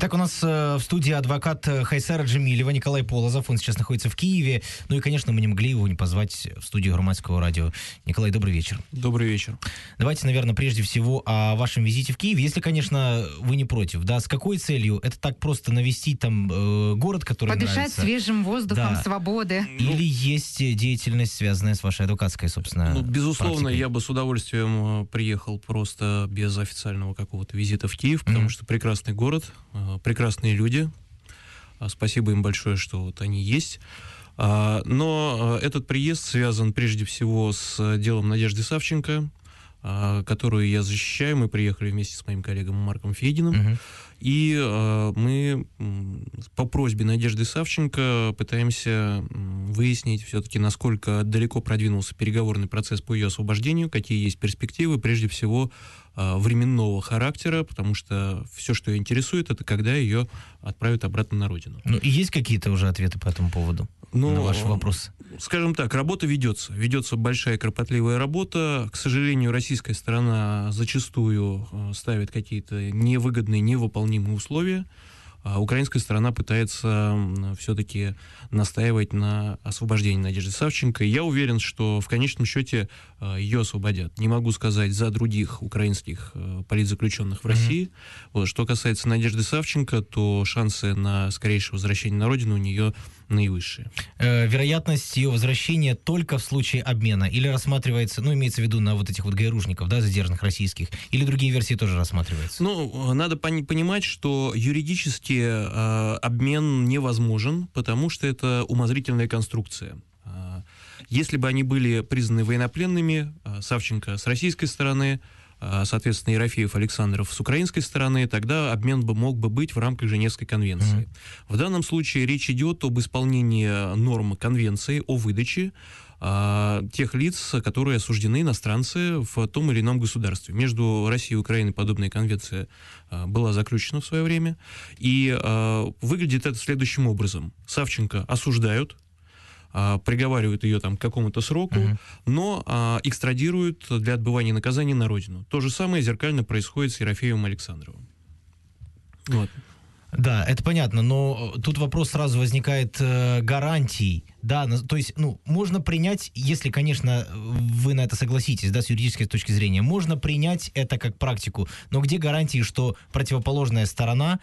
Итак, у нас в студии адвокат Хайсера Джемилева, Николай Полозов. Он сейчас находится в Киеве. Ну и, конечно, мы не могли его не позвать в студию Громадского радио. Николай, добрый вечер. Добрый вечер. Давайте, наверное, прежде всего о вашем визите в Киев. Если, конечно, вы не против, да, с какой целью? Это так просто навестить там город, который подышать нравится? свежим воздухом, Да. свободы. Или есть деятельность, связанная с вашей адвокатской, собственно, Безусловно, практикой? я бы с удовольствием приехал просто без официального какого-то визита в Киев, потому что прекрасный город, прекрасные люди. Спасибо им большое, что вот они есть. Но этот приезд связан прежде всего с делом Надежды Савченко, которую я защищаю. Мы приехали вместе с моим коллегой Марком Фединым. И мы по просьбе Надежды Савченко пытаемся выяснить все-таки, насколько далеко продвинулся переговорный процесс по ее освобождению, какие есть перспективы, прежде всего временного характера, потому что все, что ее интересует, это когда ее отправят обратно на родину. Ну, и есть какие-то уже ответы по этому поводу? На ваши вопросы? Скажем так, работа ведется. Ведется большая кропотливая работа. К сожалению, российская сторона зачастую ставит какие-то невыгодные, невыполнимые условия. А украинская сторона пытается все-таки настаивать на освобождении Надежды Савченко. И я уверен, что в конечном счете ее освободят. Не могу сказать за других украинских политзаключенных в России. Вот. Что касается Надежды Савченко, то шансы на скорейшее возвращение на родину у нее наивысшие. Вероятность ее возвращения только в случае обмена? Или рассматривается, ну, имеется в виду на вот этих вот ГРУшников, да, задержанных российских? Или другие версии тоже рассматриваются? Ну, надо понимать, что юридически обмен невозможен, потому что это умозрительная конструкция. Если бы они были признаны военнопленными, Савченко с российской стороны, соответственно, Ерофеев, Александров с украинской стороны, тогда обмен мог бы быть в рамках Женевской конвенции. В данном случае речь идет об исполнении норм конвенции о выдаче тех лиц, которые осуждены иностранцы в том или ином государстве. Между Россией и Украиной подобная конвенция была заключена в свое время. И выглядит это следующим образом. Савченко осуждают, приговаривают ее там к какому-то сроку, но экстрадируют для отбывания наказания на родину. То же самое зеркально происходит с Ерофеевым и Александровым. Вот. Да, это понятно, но тут вопрос сразу возникает гарантий, да, то есть, ну, можно принять, если, конечно, вы на это согласитесь, да, с юридической точки зрения, можно принять это как практику, но где гарантии, что противоположная сторона,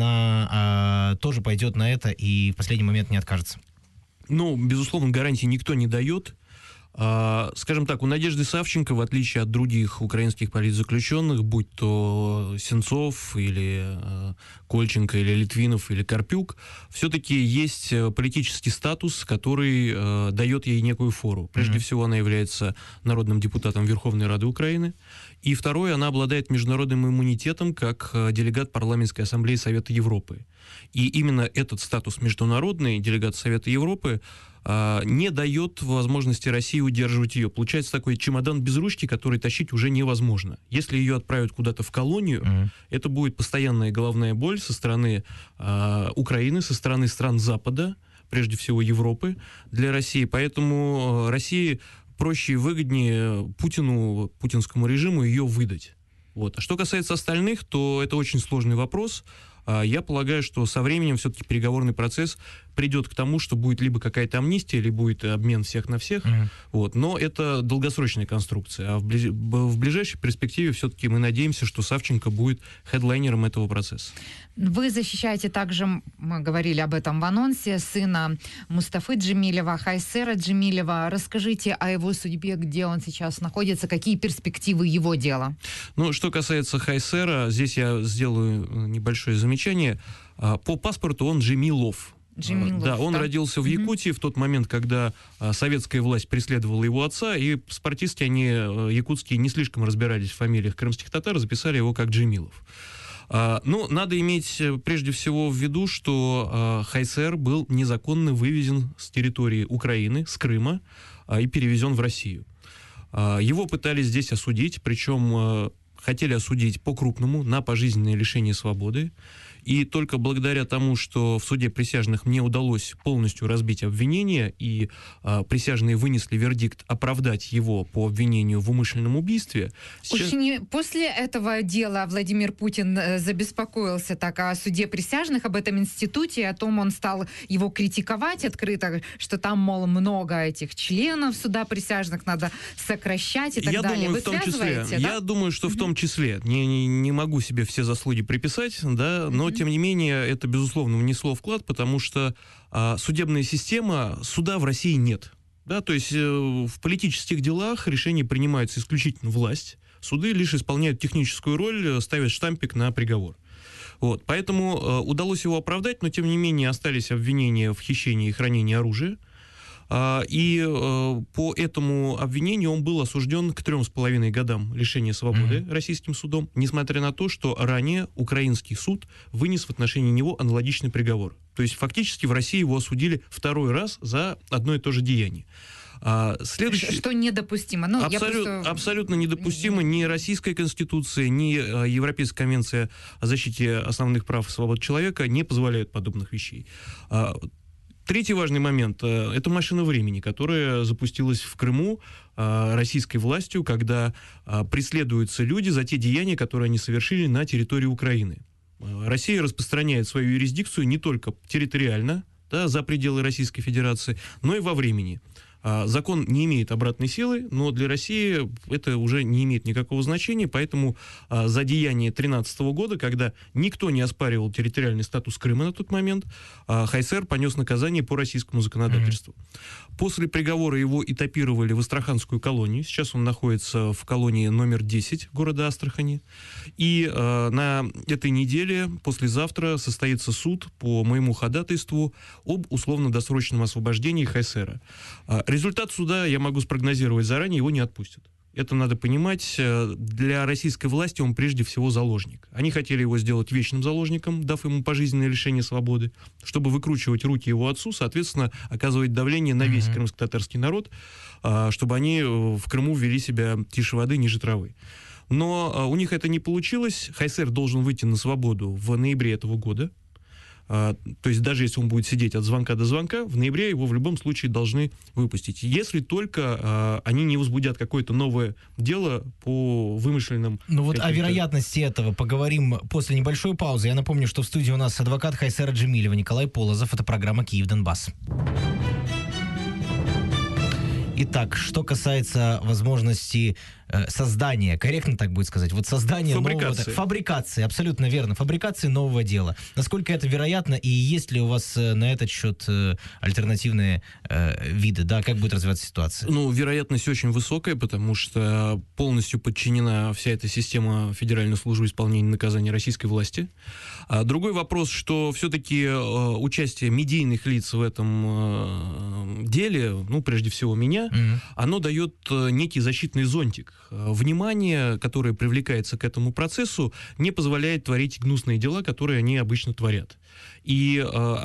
она тоже пойдет на это и в последний момент не откажется? Ну, безусловно, гарантий никто не дает. Скажем так, у Надежды Савченко, в отличие от других украинских политзаключенных, будь то Сенцов или Кольченко, или Литвинов, или Карпюк, все-таки есть политический статус, который дает ей некую фору. Прежде всего, она является народным депутатом Верховной Рады Украины. И второе, она обладает международным иммунитетом как делегат Парламентской ассамблеи Совета Европы. И именно этот статус международный, делегат Совета Европы, не дает возможности России удерживать ее. Получается такой чемодан без ручки, который тащить уже невозможно. Если ее отправят куда-то в колонию, это будет постоянная головная боль со стороны Украины, со стороны стран Запада, прежде всего Европы, для России. Поэтому России проще и выгоднее путинскому режиму ее выдать. Вот. А что касается остальных, то это очень сложный вопрос. Я полагаю, что со временем все-таки переговорный процесс придет к тому, что будет либо какая-то амнистия, либо будет обмен всех на всех. Вот. Но это долгосрочная конструкция. А в ближайшей перспективе все-таки мы надеемся, что Савченко будет хедлайнером этого процесса. Вы защищаете также, мы говорили об этом в анонсе, сына Мустафы Джемилева, Хайсера Джемилева. Расскажите о его судьбе, где он сейчас находится, какие перспективы его дела? Ну, что касается Хайсера, здесь я сделаю небольшое замечание. По паспорту он Джемилов. Да, он родился в Якутии в тот момент, когда советская власть преследовала его отца, и спортисты, они якутские, не слишком разбирались в фамилиях крымских татар, записали его как Джемилов. Ну, надо иметь прежде всего в виду, что Хайсер был незаконно вывезен с территории Украины, с Крыма, и перевезен в Россию. Его пытались здесь осудить, причем хотели осудить по-крупному, на пожизненное лишение свободы. И только благодаря тому, что в суде присяжных мне удалось полностью разбить обвинение, и присяжные вынесли вердикт оправдать его по обвинению в умышленном убийстве. Очень после этого дела Владимир Путин забеспокоился так о суде присяжных, об этом институте, о том, он стал его критиковать открыто, что там, мол, много этих членов суда присяжных, надо сокращать и так далее. Думаю, Вы в том числе, связываете, да? Я думаю, что в том числе. Не могу себе все заслуги приписать, да, но, тем не менее, это, безусловно, внесло вклад, потому что судебная система, суда в России нет. Да, то есть в политических делах решения принимается исключительно власть, суды лишь исполняют техническую роль, ставят штампик на приговор. Вот, поэтому удалось его оправдать, но, тем не менее, остались обвинения в хищении и хранении оружия. И по этому обвинению он был осужден к 3,5 годам лишения свободы российским судом, несмотря на то, что ранее украинский суд вынес в отношении него аналогичный приговор. То есть фактически в России его осудили второй раз за одно и то же деяние. Что недопустимо. Ну, абсолютно недопустимо. Ни Российская Конституция, ни Европейская конвенция о защите основных прав и свобод человека не позволяют подобных вещей. Третий важный момент – это машина времени, которая запустилась в Крыму российской властью, когда преследуются люди за те деяния, которые они совершили на территории Украины. Россия распространяет свою юрисдикцию не только территориально, да, за пределы Российской Федерации, но и во времени. Закон не имеет обратной силы, но для России это уже не имеет никакого значения, поэтому за деяние 2013 года, когда никто не оспаривал территориальный статус Крыма на тот момент, Хайсер понес наказание по российскому законодательству. После приговора его этапировали в Астраханскую колонию. Сейчас он находится в колонии номер 10 города Астрахани. И на этой неделе, послезавтра, состоится суд по моему ходатайству об условно-досрочном освобождении Хайсера. Результат суда я могу спрогнозировать заранее, его не отпустят. Это надо понимать. Для российской власти он прежде всего заложник. Они хотели его сделать вечным заложником, дав ему пожизненное лишение свободы, чтобы выкручивать руки его отцу, соответственно, оказывать давление на весь крымско-татарский народ, чтобы они в Крыму вели себя тише воды, ниже травы. Но у них это не получилось. Хайсер должен выйти на свободу в ноябре этого года. То есть даже если он будет сидеть от звонка до звонка, в ноябре его в любом случае должны выпустить. Если только они не возбудят какое-то новое дело по вымышленным... Ну вот о вероятности этого поговорим после небольшой паузы. Я напомню, что в студии у нас адвокат Хайсера Джемилева Николай Полозов. Это программа «Киев-Донбасс». Итак, что касается возможности создания, корректно так будет сказать, вот создания нового... Фабрикации, абсолютно верно, фабрикации нового дела. Насколько это вероятно, и есть ли у вас на этот счет альтернативные виды, да, как будет развиваться ситуация? Ну, вероятность очень высокая, потому что полностью подчинена вся эта система Федеральной службы исполнения наказания российской власти. Другой вопрос, что все-таки участие медийных лиц в этом деле, ну, прежде всего меня, оно дает некий защитный зонтик. Внимание, которое привлекается к этому процессу, не позволяет творить гнусные дела, которые они обычно творят. И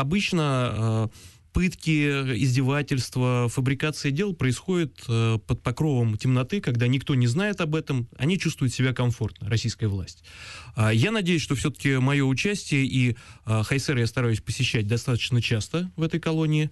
обычно пытки, издевательства, фабрикация дел происходит под покровом темноты, когда никто не знает об этом, они чувствуют себя комфортно, российская власть. Я надеюсь, что все-таки мое участие, и Хайсера я стараюсь посещать достаточно часто в этой колонии,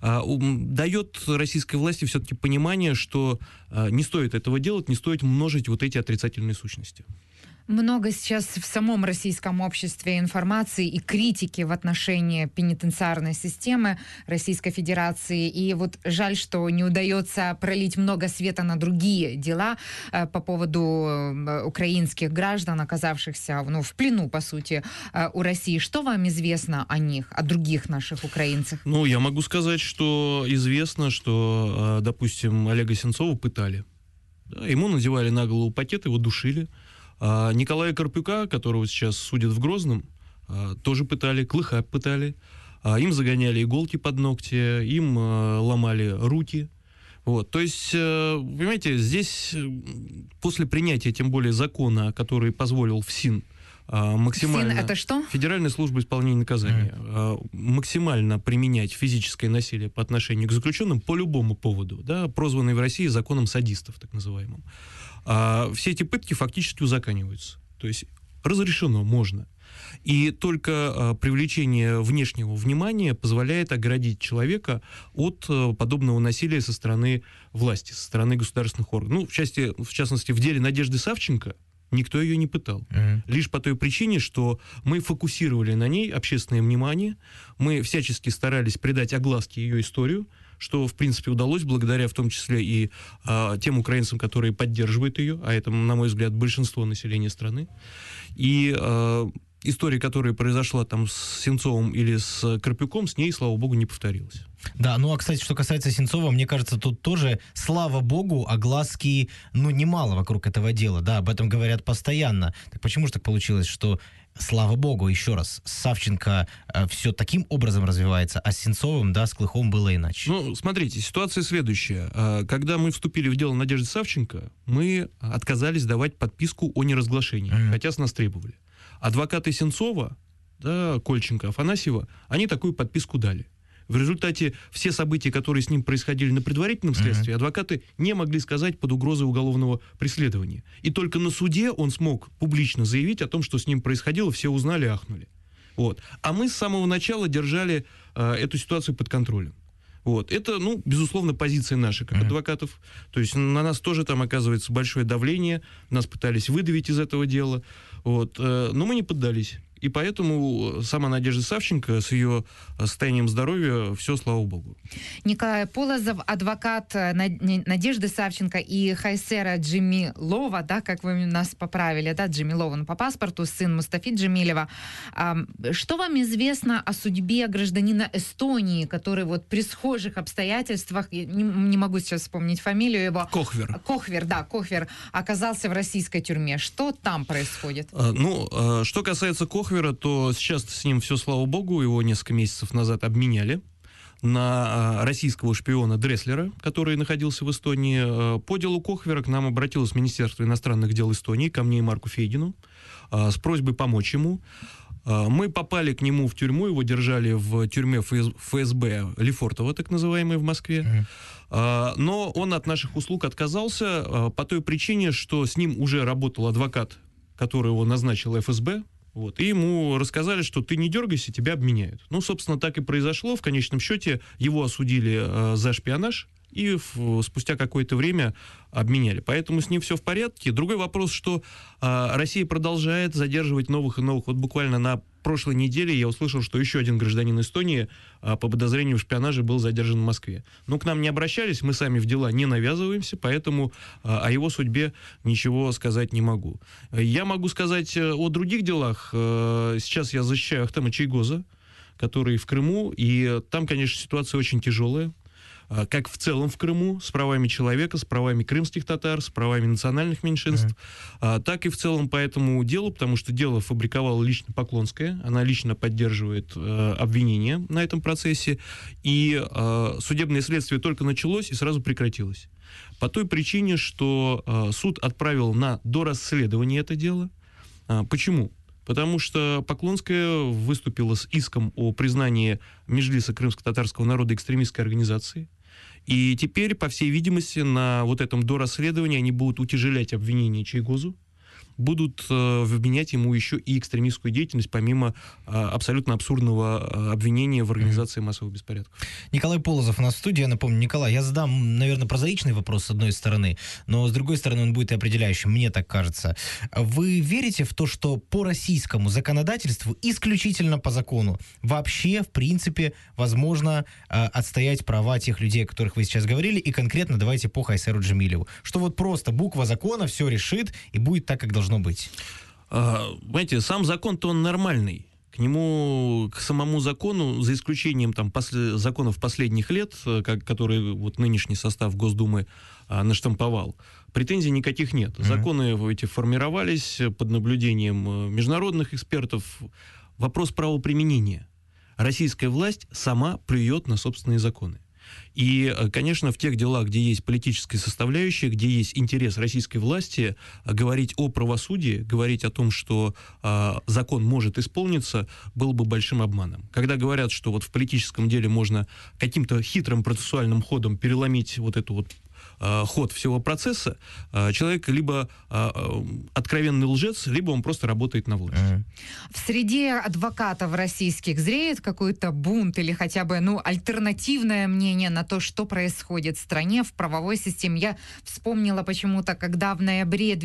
дает российской власти все-таки понимание, что не стоит этого делать, не стоит множить вот эти отрицательные сущности. Много сейчас в самом российском обществе информации и критики в отношении пенитенциарной системы Российской Федерации. И вот жаль, что не удается пролить много света на другие дела по поводу украинских граждан, оказавшихся в плену, по сути, у России. Что вам известно о них, о других наших украинцах? Ну, я могу сказать, что известно, что, допустим, Олега Сенцова пытали. Ему надевали на голову пакет, его душили. Николая Карпюка, которого сейчас судят в Грозном, тоже пытали, Клыха пытали. Им загоняли иголки под ногти, им ломали руки. Вот. То есть, понимаете, здесь после принятия, тем более, закона, который позволил ФСИН максимально... ФСИН — это что? Федеральная служба исполнения наказания. Максимально применять физическое насилие по отношению к заключенным по любому поводу, да, прозванный в России законом садистов, так называемым. Все эти пытки фактически узакониваются. То есть разрешено, можно. И только привлечение внешнего внимания позволяет оградить человека от подобного насилия со стороны власти, со стороны государственных органов. Ну, в частности, в деле Надежды Савченко никто ее не пытал. Лишь по той причине, что мы фокусировали на ней общественное внимание, мы всячески старались придать огласке ее историю, что, в принципе, удалось благодаря в том числе и тем украинцам, которые поддерживают ее, а это, на мой взгляд, большинство населения страны. И история, которая произошла там с Сенцовым или с Карпюком, с ней, слава богу, не повторилась. Да, ну а, кстати, что касается Сенцова, мне кажется, тут тоже, слава богу, огласки, ну, немало вокруг этого дела, да, об этом говорят постоянно. Так почему же так получилось, что, слава богу, еще раз, с Савченко все таким образом развивается, а с Сенцовым, да, с Клыхом было иначе? Ну, смотрите, ситуация следующая. Когда мы вступили в дело Надежды Савченко, мы отказались давать подписку о неразглашении, хотя с нас требовали. Адвокаты Сенцова, да, Кольченко, Афанасьева, они такую подписку дали. В результате все события, которые с ним происходили на предварительном следствии, адвокаты не могли сказать под угрозой уголовного преследования. И только на суде он смог публично заявить о том, что с ним происходило, все узнали, ахнули. Вот. А мы с самого начала держали эту ситуацию под контролем. Вот. Это, ну, безусловно, позиция наша, как адвокатов. То есть на нас тоже там оказывается большое давление, нас пытались выдавить из этого дела. Вот. Но мы не поддались. И поэтому сама Надежда Савченко с ее состоянием здоровья, все, слава богу. Николай Полозов, адвокат Надежды Савченко и Хайсера Джемилова, да, как вы нас поправили, да, Джемилова, ну, по паспорту, сын Мустафи Джемилева. Что вам известно о судьбе гражданина Эстонии, который вот при схожих обстоятельствах, я не могу сейчас вспомнить фамилию его. Кохвер. Кохвер оказался в российской тюрьме. Что там происходит? Ну, что касается Кохвера, то сейчас с ним все, слава богу, его несколько месяцев назад обменяли на российского шпиона Дресслера, который находился в Эстонии. По делу Кохвера к нам обратилось Министерство иностранных дел Эстонии, ко мне и Марку Фейгину, с просьбой помочь ему. Мы попали к нему в тюрьму, его держали в тюрьме ФСБ Лефортово, так называемой, в Москве. Но он от наших услуг отказался по той причине, что с ним уже работал адвокат, который его назначил ФСБ. Вот, и ему рассказали, что ты не дергайся, тебя обменяют. Ну, собственно, так и произошло. В конечном счете его осудили за шпионаж и спустя какое-то время обменяли. Поэтому с ним все в порядке. Другой вопрос, что Россия продолжает задерживать новых и новых. Вот буквально на прошлой неделе я услышал, что еще один гражданин Эстонии по подозрению в шпионаже был задержан в Москве. Но к нам не обращались, мы сами в дела не навязываемся, поэтому о его судьбе ничего сказать не могу. Я могу сказать о других делах. Сейчас я защищаю Ахтема Чийгоза, который в Крыму, и там, конечно, ситуация очень тяжелая. Как в целом в Крыму, с правами человека, с правами крымских татар, с правами национальных меньшинств, так и в целом по этому делу, потому что дело фабриковала лично Поклонская, она лично поддерживает обвинения на этом процессе, и судебное следствие только началось и сразу прекратилось. По той причине, что суд отправил на дорасследование это дело. Почему? Потому что Поклонская выступила с иском о признании Меджлиса крымско-татарского народа экстремистской организацией. И теперь, по всей видимости, на вот этом дорасследовании они будут утяжелять обвинение Чийгозу, будут вменять ему еще и экстремистскую деятельность, помимо абсолютно абсурдного обвинения в организации массовых беспорядков. Николай Полозов у нас в студии. Я напомню, Николай, я задам, наверное, прозаичный вопрос с одной стороны, но с другой стороны он будет и определяющим, мне так кажется. Вы верите в то, что по российскому законодательству, исключительно по закону, вообще, в принципе, возможно отстоять права тех людей, о которых вы сейчас говорили, и конкретно давайте по Хайсеру Джемилеву? Что вот просто буква закона все решит и будет так, как должно быть? Знаете, сам закон-то он нормальный. К нему, к самому закону, за исключением там, законов последних лет, которые вот нынешний состав Госдумы наштамповал, претензий никаких нет. Законы эти формировались под наблюдением международных экспертов. Вопрос правоприменения. Российская власть сама плюет на собственные законы. И, конечно, в тех делах, где есть политическая составляющая, где есть интерес российской власти, говорить о правосудии, говорить о том, что закон может исполниться, было бы большим обманом. Когда говорят, что вот в политическом деле можно каким-то хитрым процессуальным ходом переломить вот эту вот ход всего процесса, человек либо откровенный лжец, либо он просто работает на власть. В среде адвокатов российских зреет какой-то бунт или хотя бы, альтернативное мнение на то, что происходит в стране, в правовой системе. Я вспомнила почему-то, когда в ноябре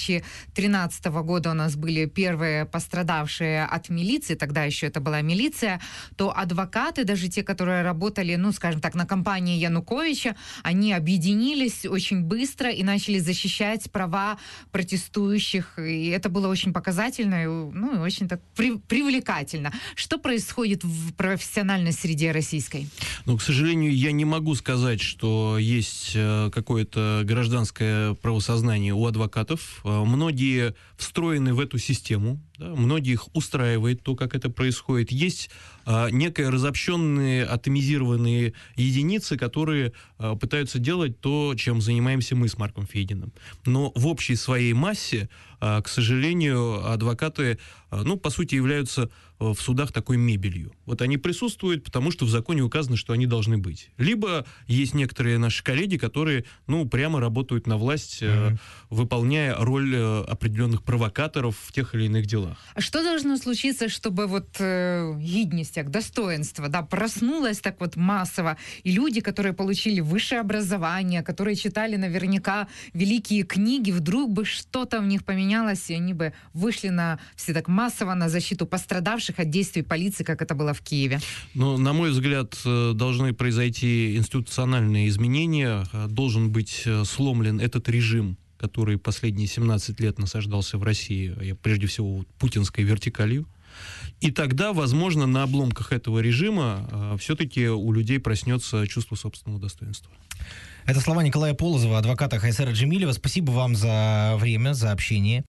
2013 года у нас были первые пострадавшие от милиции, тогда еще это была милиция, то адвокаты, даже те, которые работали, скажем так, на компании Януковича, они объединились очень быстро и начали защищать права протестующих. И это было очень показательно и очень так привлекательно. Что происходит в профессиональной среде российской? К сожалению, я не могу сказать, что есть какое-то гражданское правосознание у адвокатов. Многие встроены в эту систему, да, многих устраивает то, как это происходит. Есть некие разобщенные, атомизированные единицы, которые пытаются делать то, чем занимаемся мы с Марком Фединым. Но в общей своей массе, к сожалению, адвокаты, по сути, являются в судах такой мебелью. Вот они присутствуют, потому что в законе указано, что они должны быть. Либо есть некоторые наши коллеги, которые, прямо работают на власть, выполняя роль определенных провокаторов в тех или иных делах. А что должно случиться, чтобы гидность, достоинство, проснулось так массово, и люди, которые получили высшее образование, которые читали наверняка великие книги, вдруг бы что-то в них поменялось, и они бы вышли все так массово на защиту пострадавших от действий полиции, как это было в Киеве? На мой взгляд, должны произойти институциональные изменения, должен быть сломлен этот режим, который последние 17 лет насаждался в России, прежде всего путинской вертикалью. И тогда, возможно, на обломках этого режима все-таки у людей проснется чувство собственного достоинства. Это слова Николая Полозова, адвоката Хайсера Джемилева. Спасибо вам за время, за общение.